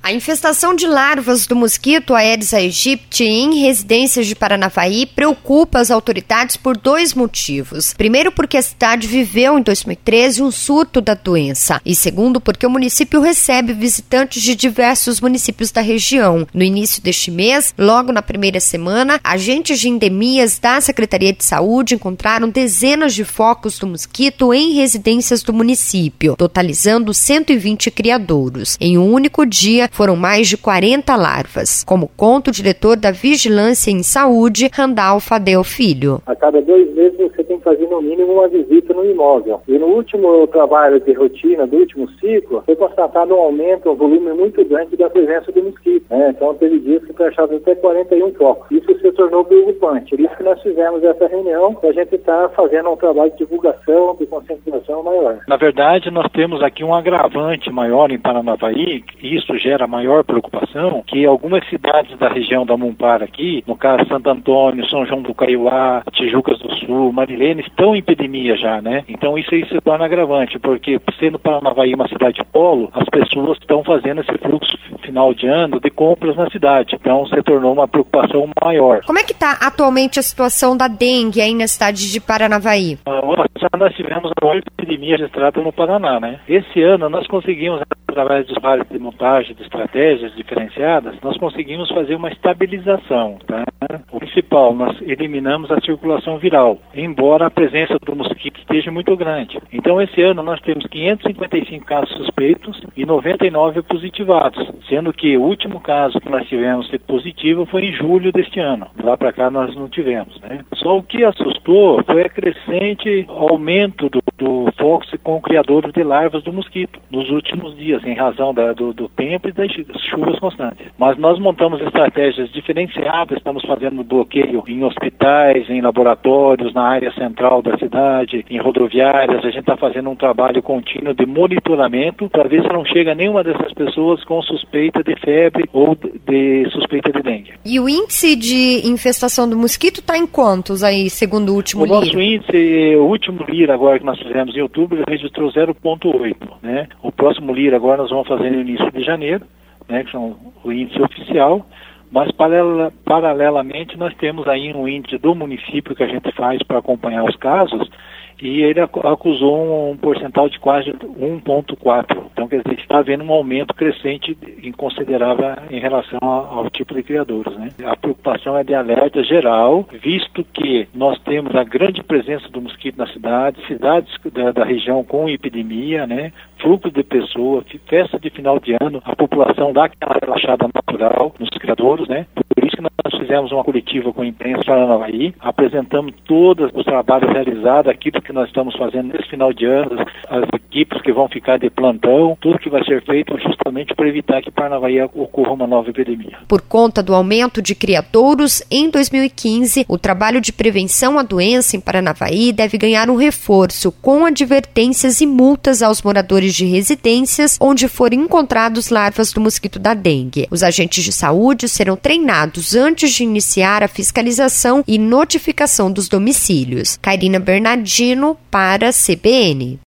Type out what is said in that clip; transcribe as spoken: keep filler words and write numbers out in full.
A infestação de larvas do mosquito Aedes aegypti em residências de Paranavaí preocupa as autoridades por dois motivos. Primeiro, porque a cidade viveu em dois mil e treze um surto da doença. E segundo, porque o município recebe visitantes de diversos municípios da região. No início deste mês, logo na primeira semana, agentes de endemias da Secretaria de Saúde encontraram dezenas de focos do mosquito em residências do município, totalizando cento e vinte criadouros. Em um único dia, foram mais de quarenta larvas, como conta o diretor da Vigilância em Saúde, Randall Fadel Filho. A cada dois meses você tem que fazer no mínimo uma visita no imóvel. E no último trabalho de rotina do último ciclo, foi constatado um aumento, um volume muito grande da presença do mosquito. Né? Então teve dias que foi achado até quarenta e um focos. Isso se tornou preocupante. Por isso que nós fizemos essa reunião, para a gente estar tá fazendo um trabalho de divulgação, de conscientização maior. Na verdade, nós temos aqui um agravante maior em Paranavaí, e isso gera maior preocupação, que algumas cidades da região da Mumpara aqui, no caso Santo Antônio, São João do Caiuá, Tijucas do Sul, Marilene, estão em epidemia já, né? Então isso aí se torna agravante, porque sendo Paranavaí uma cidade polo, as pessoas estão fazendo esse fluxo final de ano de compras na cidade. Então se tornou uma preocupação maior. Como é que está atualmente a situação da dengue aí na cidade de Paranavaí? Ah, nós tivemos a maior epidemia registrada no Paraná, né? Esse ano nós conseguimos, através dos trabalhos de montagem de estratégias diferenciadas, nós conseguimos fazer uma estabilização, tá? O principal, nós eliminamos a circulação viral, embora a presença do mosquito esteja muito grande. Então, esse ano nós temos quinhentos e cinquenta e cinco casos suspeitos e noventa e nove positivados, sendo que o último caso que nós tivemos positivo foi em julho deste ano. De lá para cá nós não tivemos, né? Só o que assustou foi a crescente aumento do, do focos com criadores de larvas do mosquito nos últimos dias, em razão da, do, do tempo e das chuvas constantes. Mas nós montamos estratégias diferenciadas, estamos fazendo bloqueio em hospitais, em laboratórios, na área central da cidade, em rodoviárias. A gente está fazendo um trabalho contínuo de monitoramento para ver se não chega nenhuma dessas pessoas com suspeita de febre ou de suspeita de dengue. E o índice de infestação do mosquito está em quantos aí, segundo o último o Lira? O nosso índice, o último Lira agora que nós fizemos em outubro, registrou zero vírgula oito, né? O próximo Lira agora nós vamos fazer no início de janeiro, né, que são o índice oficial, mas paralela, paralelamente nós temos aí um índice do município que a gente faz para acompanhar os casos, e ele acusou um percentual de quase um vírgula quatro. Então, quer dizer, está havendo um aumento crescente considerável em relação ao, ao tipo de criadores, né? A preocupação é de alerta geral, visto que nós temos a grande presença do mosquito na cidade, cidades da, da região com epidemia, né? Fluxo de pessoas, festa de final de ano, a população dá aquela relaxada natural nos criadores, né? Por isso que nós fizemos uma coletiva com a imprensa em Paranavaí, apresentamos todos os trabalhos realizados, aquilo que nós estamos fazendo nesse final de ano, as equipes que vão ficar de plantão, tudo que vai ser feito justamente para evitar que em Paranavaí ocorra uma nova epidemia. Por conta do aumento de criadouros, em dois mil e quinze, o trabalho de prevenção à doença em Paranavaí deve ganhar um reforço, com advertências e multas aos moradores de residências onde forem encontrados larvas do mosquito da dengue. Os agentes de saúde serão treinados antes de iniciar a fiscalização e notificação dos domicílios. Cairina Bernardino para a C B N.